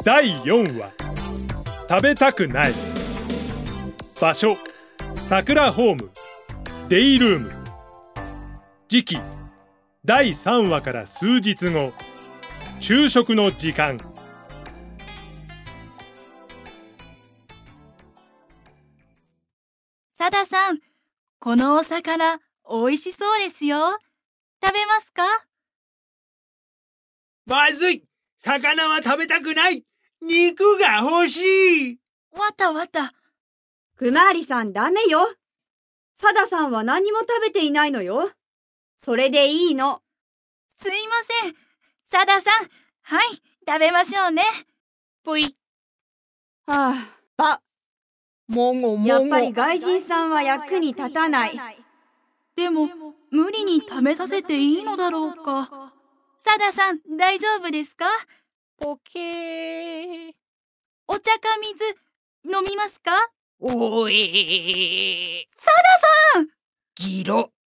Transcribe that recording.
第4話食べたくない。場所さくらホームデイルーム。時期第3話から数日後。昼食の時間。 サダさん、このお魚おいしそうですよ。食べますか？ まずい！魚は食べたくない！肉が欲しい！ わたわた。 くまわりさんダメよ。サダさんは何も食べていないのよ。それでいいの。 すいません。サダさん、はい、食べましょうね。 ぷい。 はあ、 もごもご。 やっぱり外人さんは役に立たない。 でも、無理に食べさせていいのだろうか。サダさん、大丈夫ですか？ ポケー。 お茶か水、飲みますか？ おえ。 サダさん！ ギロ。